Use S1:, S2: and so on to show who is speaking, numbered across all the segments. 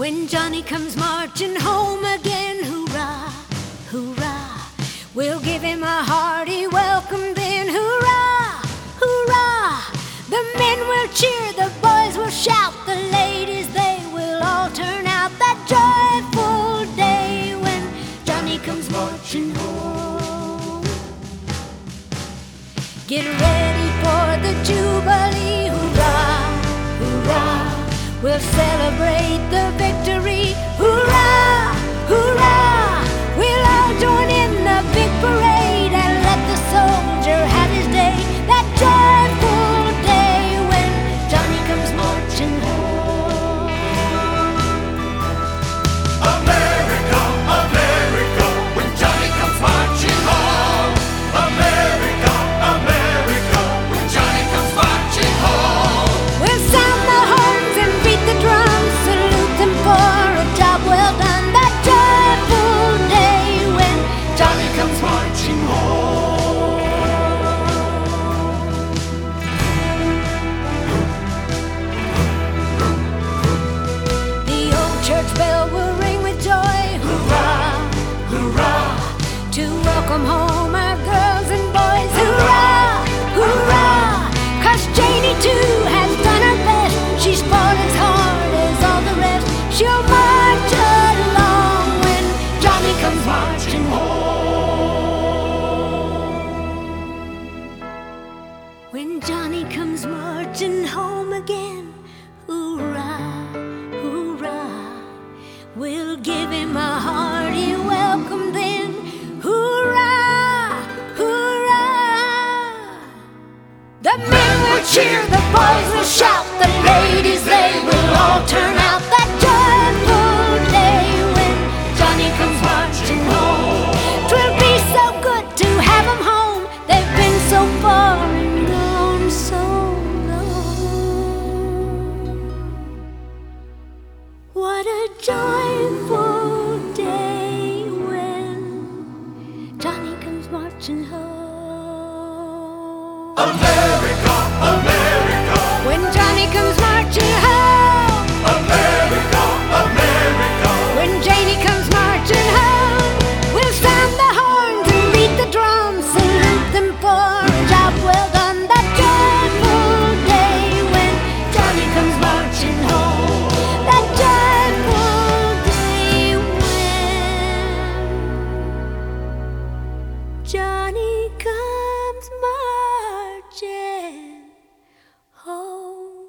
S1: When Johnny comes marching home again, hurrah, hurrah, we'll give him a hearty welcome then, hurrah, hurrah. The men will cheer, the boys will shout, the ladies, they will all turn out that joyful day when Johnny comes marching home. Get ready for the Jubilee, hurrah, hurrah. We'll celebrate the victory, hurrah, hurrah. We'll all join in the big parade and let the soldier have his day, that joyful day when Johnny comes marching home.
S2: America, America, when Johnny comes marching home. America, America, when Johnny comes marching home.
S1: We'll sound the horns and beat the drums, salute them for a job well done, that joyful day when
S2: Johnny comes marching home.
S1: the old church bell will ring with joy, hurrah, hurrah, to welcome home our girls and boys, hurrah, hurrah. 'Cause Janie too has done her best, she's fought as hard as all the rest. She'll march along when Johnny comes marching home. When Johnny comes marching home again, hurrah, hurrah, we'll give him a hearty welcome then, hurrah, hurrah. The men will cheer, the boys will shout, the ladies, they will all turn out that joyful day when Johnny comes marching home. 'Twill be so good to have 'em home, they've been so far and gone so long. What a joyful day when Johnny comes marching home.
S2: America, America,
S1: When Johnny comes marching home.
S2: America, America.
S1: When Janie comes marching home, we'll sound the horns and beat the drums, salute them for a job well done, that joyful day when Johnny comes marching home, that joyful day when Johnny comes marching home.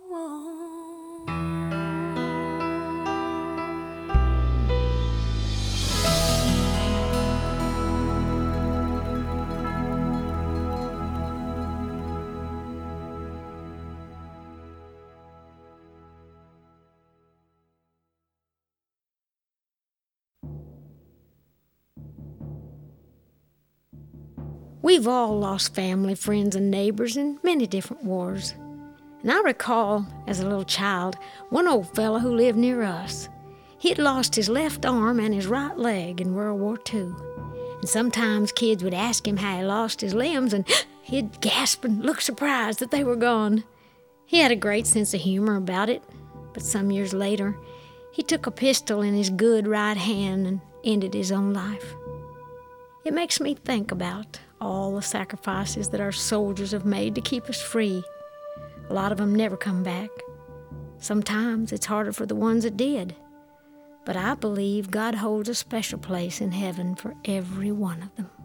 S1: We've all lost family, friends, and neighbors in many different wars. And I recall, as a little child, one old fella who lived near us. He'd lost his left arm and his right leg in World War II. And sometimes kids would ask him how he lost his limbs, and he'd gasp and look surprised that they were gone. He had a great sense of humor about it, but some years later, he took a pistol in his good right hand and ended his own life. It makes me think about all the sacrifices that our soldiers have made to keep us free. A lot of them never come back. Sometimes it's harder for the ones that did. But I believe God holds a special place in heaven for every one of them.